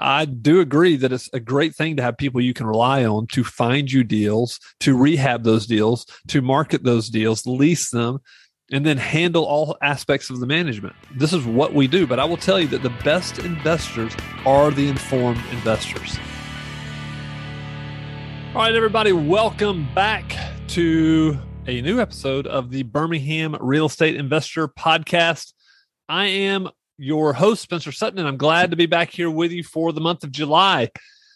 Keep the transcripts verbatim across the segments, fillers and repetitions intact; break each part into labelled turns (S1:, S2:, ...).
S1: I do agree that it's a great thing to have people you can rely on to find you deals, to rehab those deals, to market those deals, lease them, and then handle all aspects of the management. This is what we do. But I will tell you that the best investors are the informed investors. All right, everybody, welcome back to a new episode of the Birmingham Real Estate Investor Podcast. I am your host, Spencer Sutton, and I'm glad to be back here with you for the month of July.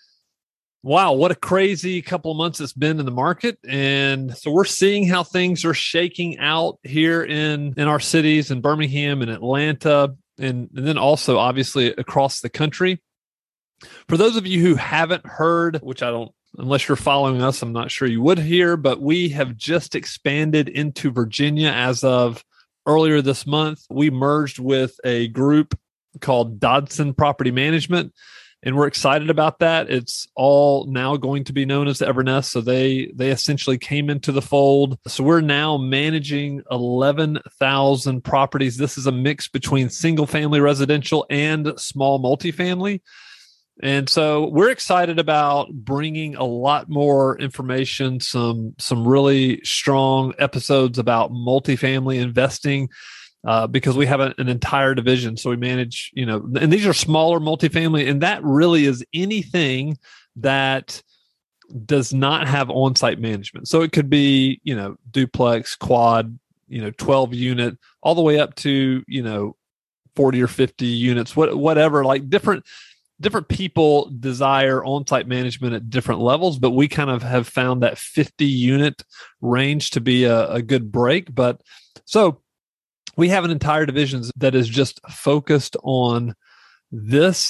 S1: Wow, what a crazy couple of months it's been in the market. And so we're seeing how things are shaking out here in, in our cities, in Birmingham and Atlanta, and, and then also obviously across the country. For those of you who haven't heard, which I don't, unless you're following us, I'm not sure you would hear, but we have just expanded into Virginia as of earlier this month. We merged with a group called Dodson Property Management, and we're excited about that. It's all now going to be known as Evernest. So they they essentially came into the fold. So we're now managing eleven thousand properties. This is a mix between single-family residential and small multifamily. And so we're excited about bringing a lot more information, some some really strong episodes about multifamily investing, uh, because we have a, an entire division. So we manage, you know, and these are smaller multifamily, and that really is anything that does not have on-site management. So it could be, you know, duplex, quad, you know, twelve unit, all the way up to, you know, forty or fifty units, what, whatever, like different. Different people desire on-site management at different levels, but we kind of have found that fifty unit range to be a, a good break. But so we have an entire division that is just focused on this,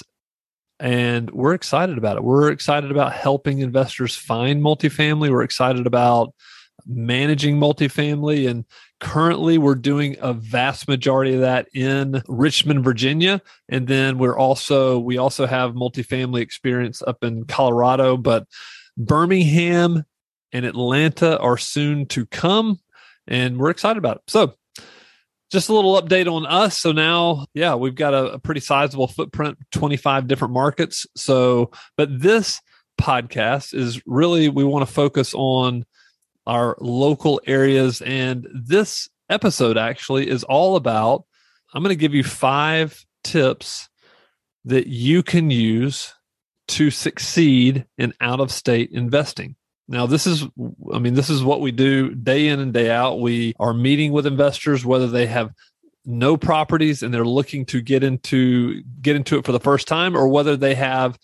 S1: and we're excited about it. We're excited about helping investors find multifamily. We're excited about managing multifamily, and currently we're doing a vast majority of that in Richmond, Virginia. And then we're also, we also have multifamily experience up in Colorado, but Birmingham and Atlanta are soon to come, and we're excited about it. So just a little update on us. So now, yeah, we've got a, a pretty sizable footprint, twenty-five different markets. So, but this podcast is really, we want to focus on our local areas. And this episode actually is all about, I'm going to give you five tips that you can use to succeed in out-of-state investing. Now, this is, I mean, this is what we do day in and day out. We are meeting with investors, whether they have no properties and they're looking to get into, get into it for the first time, or whether they have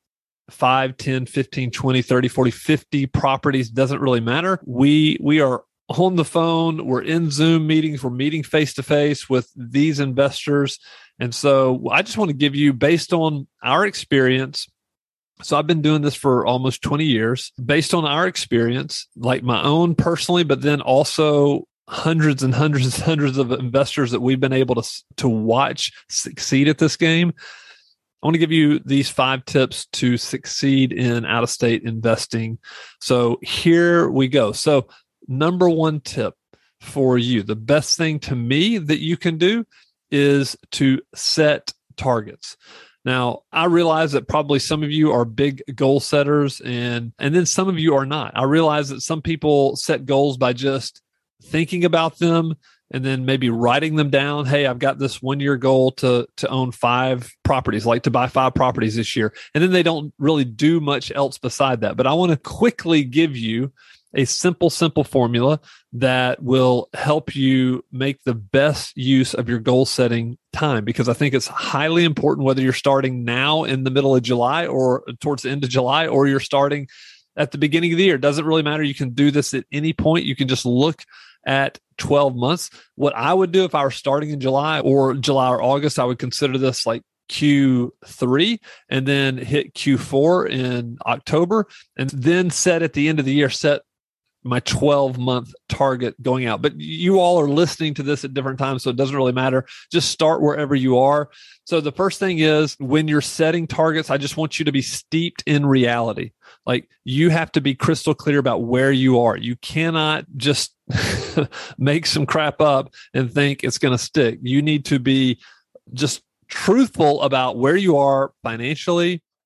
S1: five, ten, fifteen, twenty, thirty, forty, fifty properties, doesn't really matter. We we are on the phone, we're in Zoom meetings, we're meeting face-to-face with these investors. And so I just want to give you, based on our experience, so I've been doing this for almost twenty years, based on our experience, like my own personally, but then also hundreds and hundreds and hundreds of investors that we've been able to, to watch succeed at this game. I want to give you these five tips to succeed in out-of-state investing. So here we go. So number one tip for you, the best thing to me that you can do is to set targets. Now, I realize that probably some of you are big goal setters, and, and then some of you are not. I realize that some people set goals by just thinking about them and then maybe writing them down. Hey, I've got this one-year goal to to own five properties, like to buy five properties this year. And then they don't really do much else beside that. But I want to quickly give you a simple, simple formula that will help you make the best use of your goal-setting time, because I think it's highly important whether you're starting now in the middle of July or towards the end of July, or you're starting at the beginning of the year. It doesn't really matter. You can do this at any point. You can just look at twelve months. What I would do if I were starting in July or July or August, I would consider this like Q three, and then hit Q four in October, and then set at the end of the year, set my twelve month target going out. But you all are listening to this at different times, so it doesn't really matter. Just start wherever you are. So the first thing is, when you're setting targets, I just want you to be steeped in reality. Like, you have to be crystal clear about where you are. You cannot just make some crap up and think it's going to stick. You need to be just truthful about where you are financially,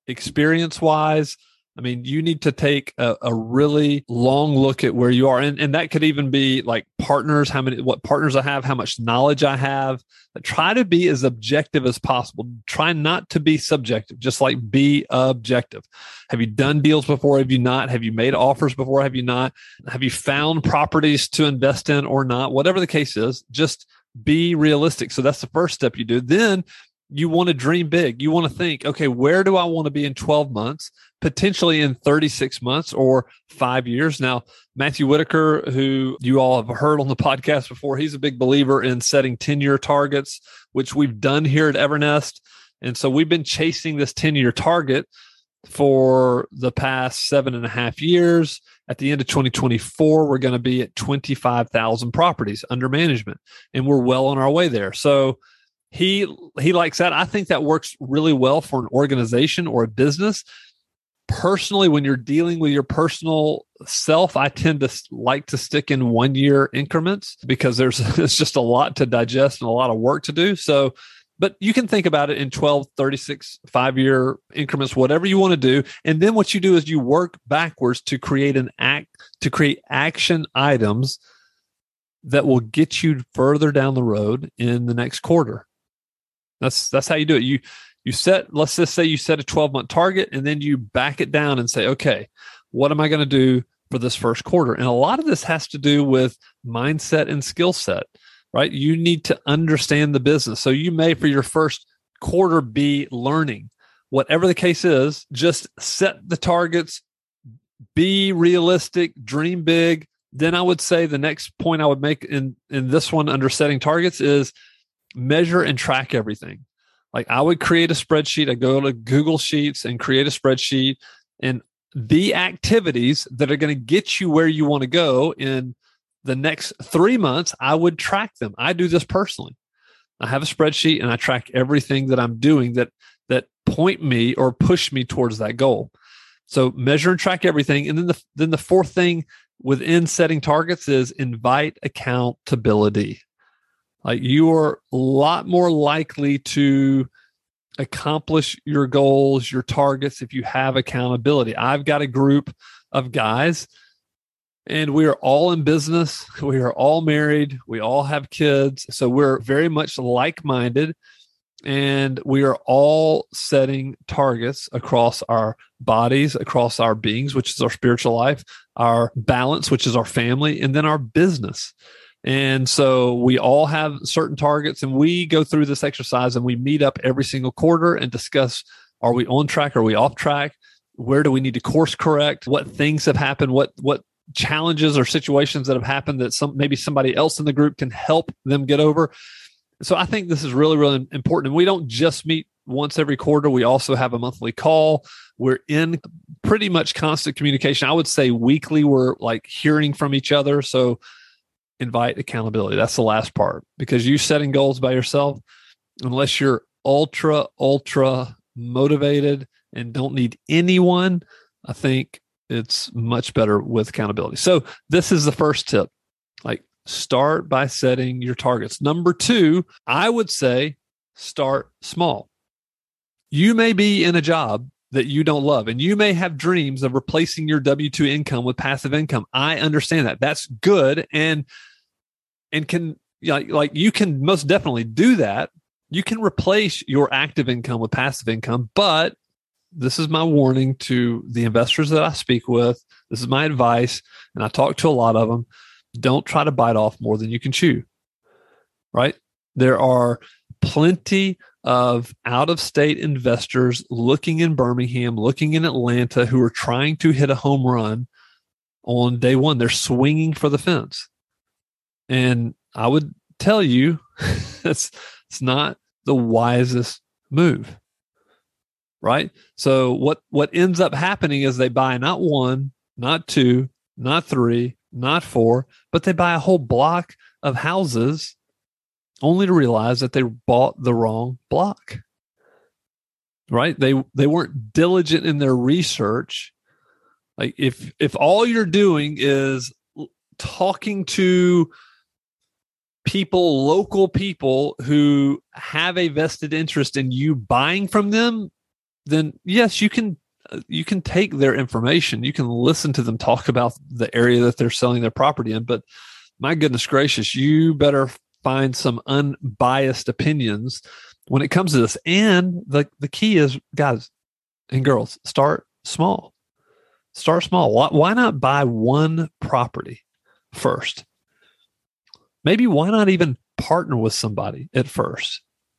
S1: experience wise. I mean, you need to take a, a really long look at where you are. And, and that could even be like partners, how many, what partners I have, how much knowledge I have. But try to be as objective as possible. Try not to be subjective, just like be objective. Have you done deals before? Have you not? Have you made offers before? Have you not? Have you found properties to invest in or not? Whatever the case is, just be realistic. So that's the first step you do. Then you want to dream big. You want to think, okay, where do I want to be in twelve months, potentially in thirty-six months or five years? Now, Matthew Whitaker, who you all have heard on the podcast before, he's a big believer in setting ten-year targets, which we've done here at Evernest. And so we've been chasing this ten-year target for the past seven and a half years. At the end of twenty twenty-four, we're going to be at twenty-five thousand properties under management, and we're well on our way there. So He he likes that. I think that works really well for an organization or a business. Personally, when you're dealing with your personal self, I tend to like to stick in one year increments because there's it's just a lot to digest and a lot of work to do. So, but you can think about it in twelve, thirty-six, five year increments, whatever you want to do. And then what you do is you work backwards to create an act, to create action items that will get you further down the road in the next quarter. That's that's how you do it. You you set, let's just say you set a twelve month target, and then you back it down and say, okay, what am I going to do for this first quarter? And a lot of this has to do with mindset and skill set, right? You need to understand the business. So you may, for your first quarter, be learning. Whatever the case is, just set the targets, be realistic, dream big. Then I would say the next point I would make in, in this one under setting targets is measure and track everything. Like I would create a spreadsheet. I go to Google Sheets and create a spreadsheet, and the activities that are going to get you where you want to go in the next three months, I would track them. I do this personally. I have a spreadsheet and I track everything that I'm doing that, that point me or push me towards that goal. So measure and track everything. And then the, then the fourth thing within setting targets is invite accountability. Like you are a lot more likely to accomplish your goals, your targets, if you have accountability. I've got a group of guys, and we are all in business. We are all married. We all have kids. So we're very much like-minded, and we are all setting targets across our bodies, across our beings, which is our spiritual life, our balance, which is our family, and then our business. And so we all have certain targets, and we go through this exercise and we meet up every single quarter and discuss, are we on track? Are we off track? Where do we need to course correct? What things have happened? What, what challenges or situations that have happened that some, maybe somebody else in the group can help them get over? So I think this is really, really important. And we don't just meet once every quarter. We also have a monthly call. We're in pretty much constant communication. I would say weekly, we're like hearing from each other. So invite accountability. That's the last part, because you setting goals by yourself, unless you're ultra, ultra motivated and don't need anyone, I think it's much better with accountability. So this is the first tip. Like start by setting your targets. Number two, I would say start small. You may be in a job that you don't love, and you may have dreams of replacing your W two income with passive income. I understand that. That's good. And, and can, you know, like you can most definitely do that. You can replace your active income with passive income, but this is my warning to the investors that I speak with. This is my advice, and I talk to a lot of them. Don't try to bite off more than you can chew, right? There are plenty of out-of-state investors looking in Birmingham, looking in Atlanta, who are trying to hit a home run on day one. They're swinging for the fence. And I would tell you, it's, it's not the wisest move, right? So what, what ends up happening is they buy not one, not two, not three, not four, but they buy a whole block of houses only to realize that they bought the wrong block, right? They, they weren't diligent in their research. Like if, if all you're doing is talking to people, local people who have a vested interest in you buying from them, then yes, you can you can take their information. You can listen to them talk about the area that they're selling their property in. But my goodness gracious, you better find some unbiased opinions when it comes to this. And the, the key is, guys and girls, start small. Start small. Why, why not buy one property first? Maybe why not even partner with somebody at first?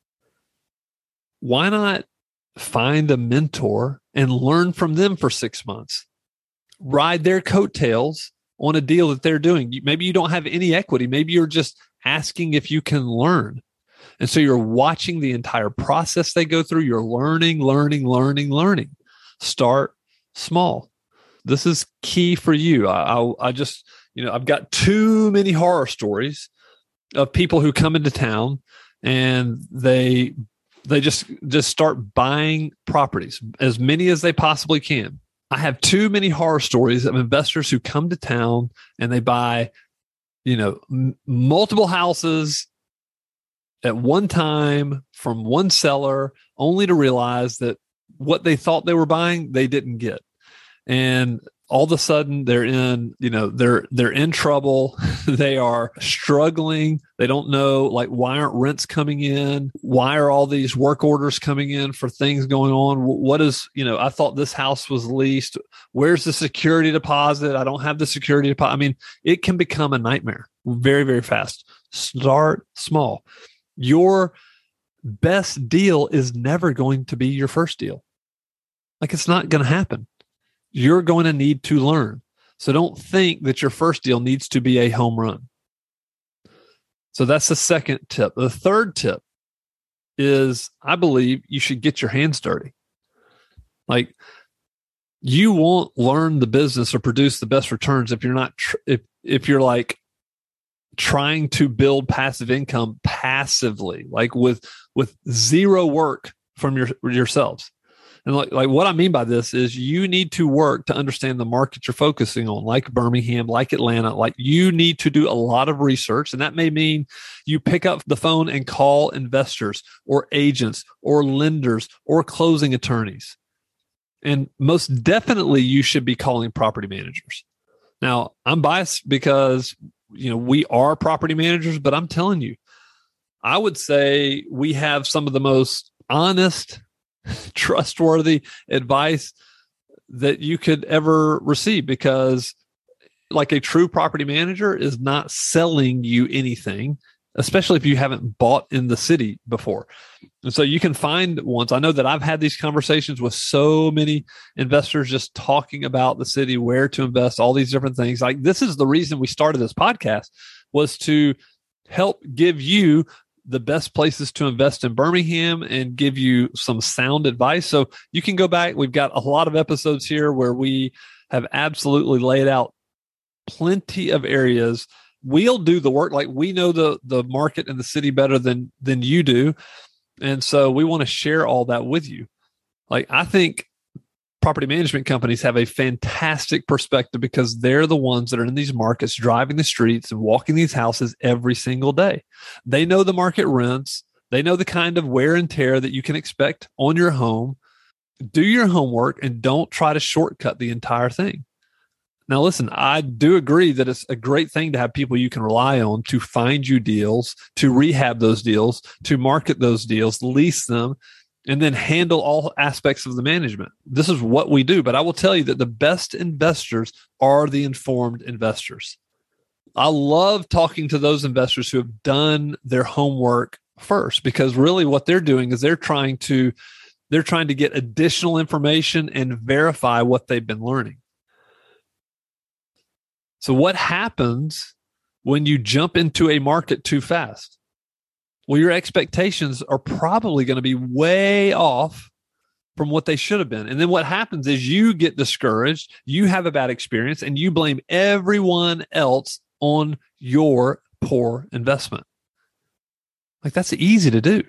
S1: Why not find a mentor and learn from them for six months? Ride their coattails on a deal that they're doing. Maybe you don't have any equity. Maybe you're just asking if you can learn. And so you're watching the entire process they go through. You're learning, learning, learning, learning. Start small. This is key for you. I, I, I just, you know, I've got too many horror stories of people who come into town and they They just just start buying properties, as many as they possibly can. I have too many horror stories of investors who come to town and they buy, you know, m- multiple houses at one time from one seller, only to realize that what they thought they were buying, they didn't get. And all of a sudden they're in, you know, they're, they're in trouble. They are struggling. They don't know, like, why aren't rents coming in? Why are all these work orders coming in for things going on? What is, you know, I thought this house was leased. Where's the security deposit? I don't have the security deposit. I mean, it can become a nightmare very, very fast. Start small. Your best deal is never going to be your first deal. Like, it's not going to happen. You're going to need to learn. So don't think that your first deal needs to be a home run. So that's the second tip. The third tip is, I believe you should get your hands dirty. Like, you won't learn the business or produce the best returns if you're not, tr- if, if you're like trying to build passive income passively, like with, with zero work from your, yourselves. And like, like what I mean by this is you need to work to understand the market you're focusing on, like Birmingham, like Atlanta. Like, you need to do a lot of research. And that may mean you pick up the phone and call investors or agents or lenders or closing attorneys. And most definitely you should be calling property managers. Now, I'm biased because, you know, we are property managers, but I'm telling you, I would say we have some of the most honest, trustworthy advice that you could ever receive, because like a true property manager is not selling you anything, especially if you haven't bought in the city before. And so you can find ones. I know that I've had these conversations with so many investors just talking about the city, where to invest, all these different things. Like, this is the reason we started this podcast, was to help give you the best places to invest in Birmingham and give you some sound advice. So you can go back. We've got a lot of episodes here where we have absolutely laid out plenty of areas. We'll do the work. Like, we know the, the market and the city better than, than you do. And so we want to share all that with you. Like, I think property management companies have a fantastic perspective because they're the ones that are in these markets, driving the streets and walking these houses every single day. They know the market rents. They know the kind of wear and tear that you can expect on your home. Do your homework and don't try to shortcut the entire thing. Now, listen, I do agree that it's a great thing to have people you can rely on to find you deals, to rehab those deals, to market those deals, lease them, and then handle all aspects of the management. This is what we do. But I will tell you that the best investors are the informed investors. I love talking to those investors who have done their homework first, because really what they're doing is they're trying to they're trying to get additional information and verify what they've been learning. So what happens when you jump into a market too fast? Well, your expectations are probably going to be way off from what they should have been. And then what happens is you get discouraged, you have a bad experience, and you blame everyone else on your poor investment. Like, that's easy to do.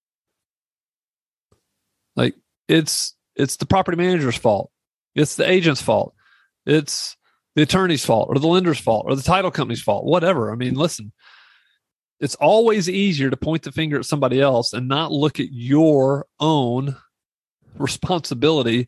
S1: Like, it's it's the property manager's fault. It's the agent's fault. It's the attorney's fault, or the lender's fault, or the title company's fault, whatever. I mean, listen, it's always easier to point the finger at somebody else and not look at your own responsibility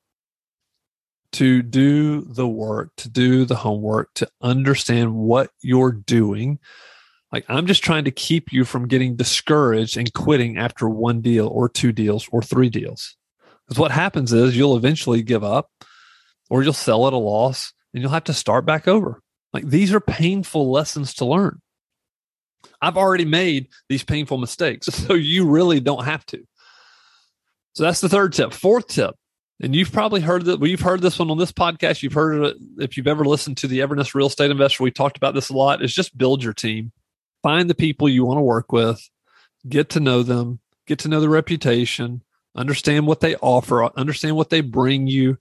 S1: to do the work, to do the homework, to understand what you're doing. Like, I'm just trying to keep you from getting discouraged and quitting after one deal or two deals or three deals. Because what happens is you'll eventually give up, or you'll sell at a loss and you'll have to start back over. Like, these are painful lessons to learn. I've already made these painful mistakes, so you really don't have to. So that's the third tip. Fourth tip, and you've probably heard that. Well, you've heard this one on this podcast. You've heard it if you've ever listened to the Evernest Real Estate Investor. We talked about this a lot. Is just build your team. Find the people you want to work with. Get to know them. Get to know their reputation. Understand what they offer. Understand what they bring you,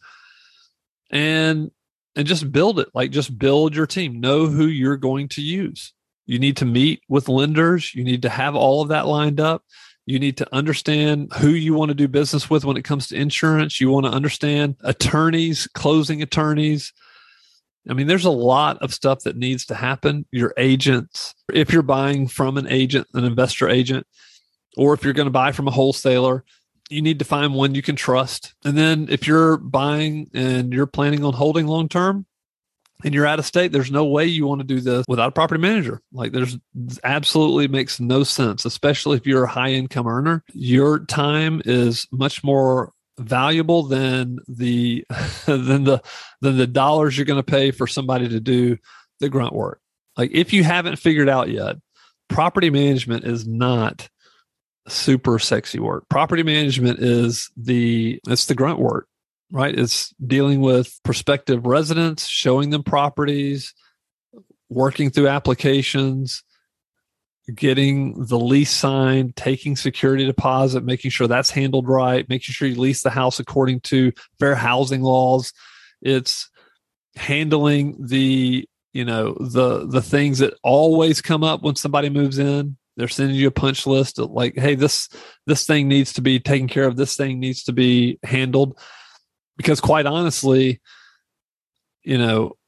S1: and and just build it. Like, just build your team. Know who you're going to use. You need to meet with lenders. You need to have all of that lined up. You need to understand who you want to do business with when it comes to insurance. You want to understand attorneys, closing attorneys. I mean, there's a lot of stuff that needs to happen. Your agents, if you're buying from an agent, an investor agent, or if you're going to buy from a wholesaler, you need to find one you can trust. And then if you're buying and you're planning on holding long-term and you're out of state, there's no way you want to do this without a property manager. Like, there's absolutely makes no sense, especially if you're a high income earner. Your time is much more valuable than the than the than the dollars you're going to pay for somebody to do the grunt work. Like, if you haven't figured out yet, property management is not super sexy work. Property management is the it's the grunt work. Right? It's dealing with prospective residents, showing them properties, working through applications, getting the lease signed, taking security deposit, making sure that's handled right, making sure you lease the house according to fair housing laws. It's handling the, you know, the the things that always come up when somebody moves in. They're sending you a punch list of like, hey, this this thing needs to be taken care of. This thing needs to be handled. Because quite honestly, you know,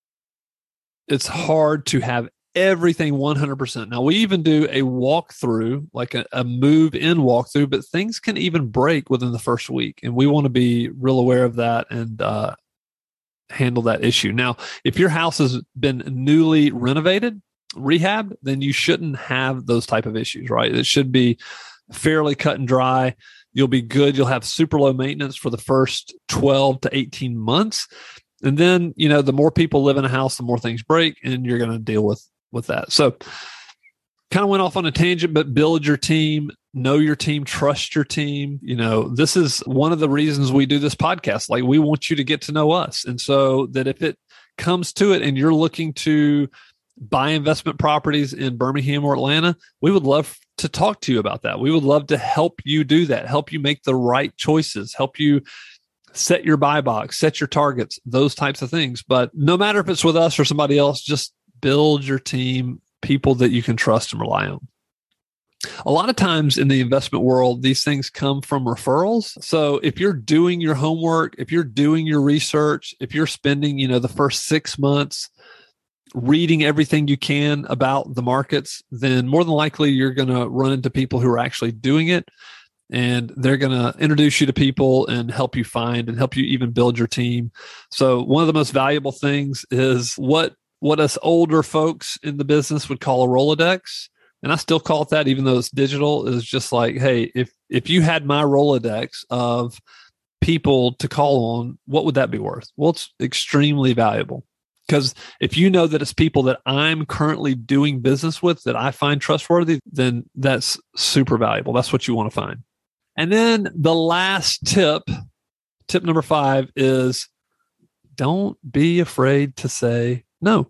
S1: it's hard to have everything one hundred percent. Now, we even do a walkthrough, like a, a move-in walkthrough, but things can even break within the first week. And we want to be real aware of that and uh, handle that issue. Now, if your house has been newly renovated, rehab, then you shouldn't have those type of issues, right? It should be fairly cut and dry. You'll be good. You'll have super low maintenance for the first twelve to eighteen months. And then, you know, the more people live in a house, the more things break, and you're going to deal with, with that. So kind of went off on a tangent, but build your team, know your team, trust your team. You know, this is one of the reasons we do this podcast. Like, we want you to get to know us. And so that if it comes to it and you're looking to buy investment properties in Birmingham or Atlanta, we would love to talk to you about that. We would love to help you do that, help you make the right choices, help you set your buy box, set your targets, those types of things. But no matter if it's with us or somebody else, just build your team, people that you can trust and rely on. A lot of times in the investment world, these things come from referrals. So if you're doing your homework, if you're doing your research, if you're spending, you know, the first six months reading everything you can about the markets, then more than likely you're going to run into people who are actually doing it, and they're going to introduce you to people and help you find and help you even build your team. So one of the most valuable things is what what us older folks in the business would call a Rolodex. And I still call it that, even though it's digital. Is just like, hey, if if you had my Rolodex of people to call on, what would that be worth? Well, it's extremely valuable. Because if you know that it's people that I'm currently doing business with that I find trustworthy, then that's super valuable. That's what you want to find. And then the last tip, tip number five, is don't be afraid to say no.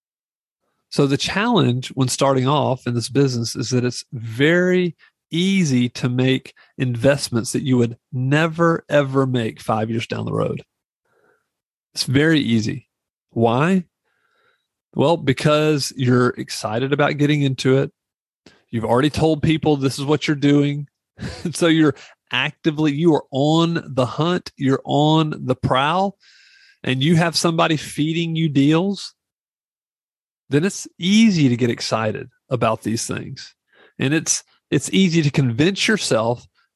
S1: So the challenge when starting off in this business is that it's very easy to make investments that you would never, ever make five years down the road. It's very easy. Why? Well, because you're excited about getting into it. You've already told people this is what you're doing. So you're actively, you are on the hunt. You're on the prowl, and you have somebody feeding you deals. Then it's easy to get excited about these things. And it's, it's easy to convince yourself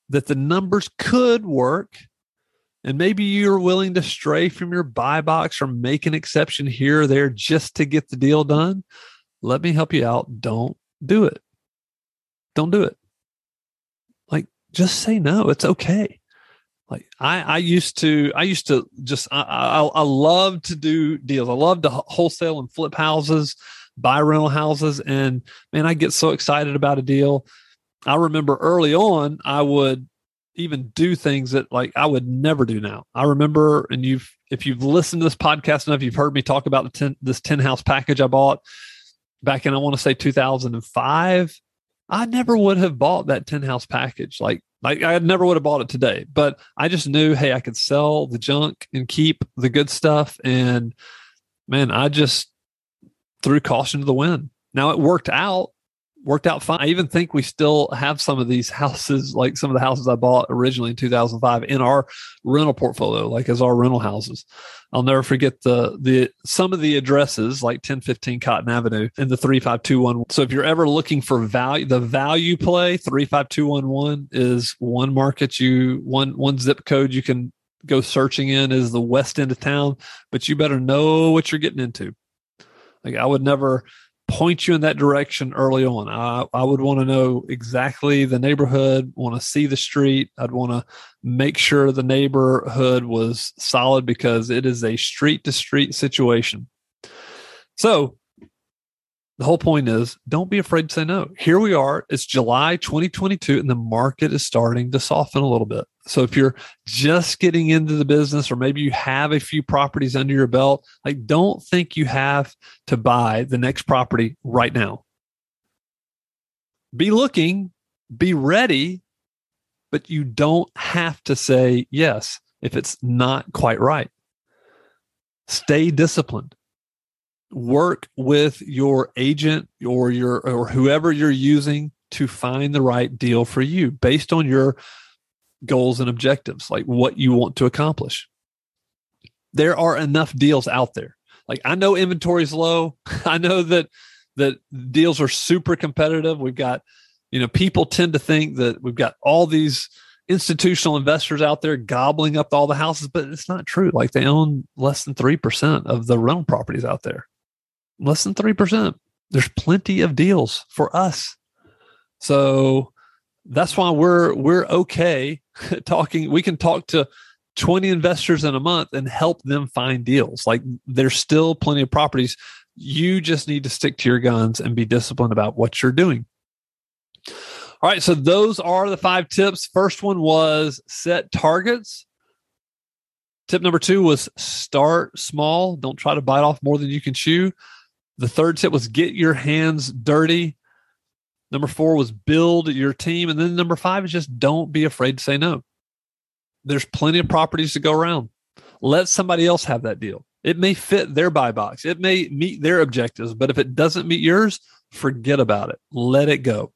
S1: that the numbers could work, and maybe you're willing to stray from your buy box or make an exception here or there just to get the deal done, let me help you out. Don't do it. Don't do it. Like, just say no. It's okay. Like I, I used to, I used to just, I, I, I love to do deals. I love to wholesale and flip houses, buy rental houses. And man, I get so excited about a deal. I remember early on, I would even do things that like I would never do now. I remember, and you've, if you've listened to this podcast enough, you've heard me talk about the ten, this ten house package I bought back in, I want to say two thousand five. I never would have bought that ten house package. Like, Like I never would have bought it today, but I just knew, hey, I could sell the junk and keep the good stuff. And man, I just threw caution to the wind. Now it worked out, worked out fine. I even think we still have some of these houses, like some of the houses I bought originally in two thousand five in our rental portfolio, like as our rental houses. I'll never forget the, the, some of the addresses like ten fifteen Cotton Avenue and the three five two one. So if you're ever looking for value, the value play, three five two one one is one market you, one, one zip code you can go searching in is the west end of town, but you better know what you're getting into. Like I would never point you in that direction early on. I, I would want to know exactly the neighborhood, want to see the street. I'd want to make sure the neighborhood was solid because it is a street to street situation. So the whole point is don't be afraid to say no. Here we are. It's July twenty twenty-two and the market is starting to soften a little bit. So if you're just getting into the business or maybe you have a few properties under your belt, like don't think you have to buy the next property right now. Be looking, be ready, but you don't have to say yes if it's not quite right. Stay disciplined. Work with your agent or your or whoever you're using to find the right deal for you based on your goals and objectives, like what you want to accomplish. There are enough deals out there. Like I know inventory is low. I know that that deals are super competitive. We've got, you know, people tend to think that we've got all these institutional investors out there gobbling up all the houses, but it's not true. Like they own less than three percent of the rental properties out there. Less than three percent. There's plenty of deals for us. So that's why we're we're okay talking. We can talk to twenty investors in a month and help them find deals. Like there's still plenty of properties. You just need to stick to your guns and be disciplined about what you're doing. All right. So those are the five tips. First one was set targets. Tip number two was start small. Don't try to bite off more than you can chew. The third tip was get your hands dirty. Number four was build your team. And then number five is just don't be afraid to say no. There's plenty of properties to go around. Let somebody else have that deal. It may fit their buy box. It may meet their objectives, but if it doesn't meet yours, forget about it. Let it go.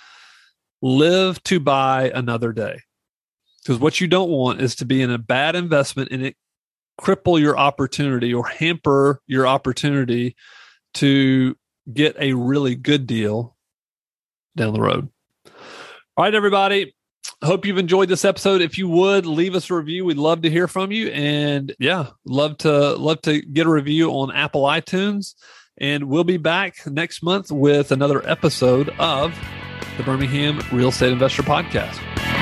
S1: Live to buy another day. Because what you don't want is to be in a bad investment and it cripple your opportunity or hamper your opportunity to get a really good deal down the road. All right, everybody. Hope you've enjoyed this episode. If you would leave us a review, we'd love to hear from you. And yeah, love to love to get a review on Apple iTunes. And we'll be back next month with another episode of the Birmingham Real Estate Investor Podcast.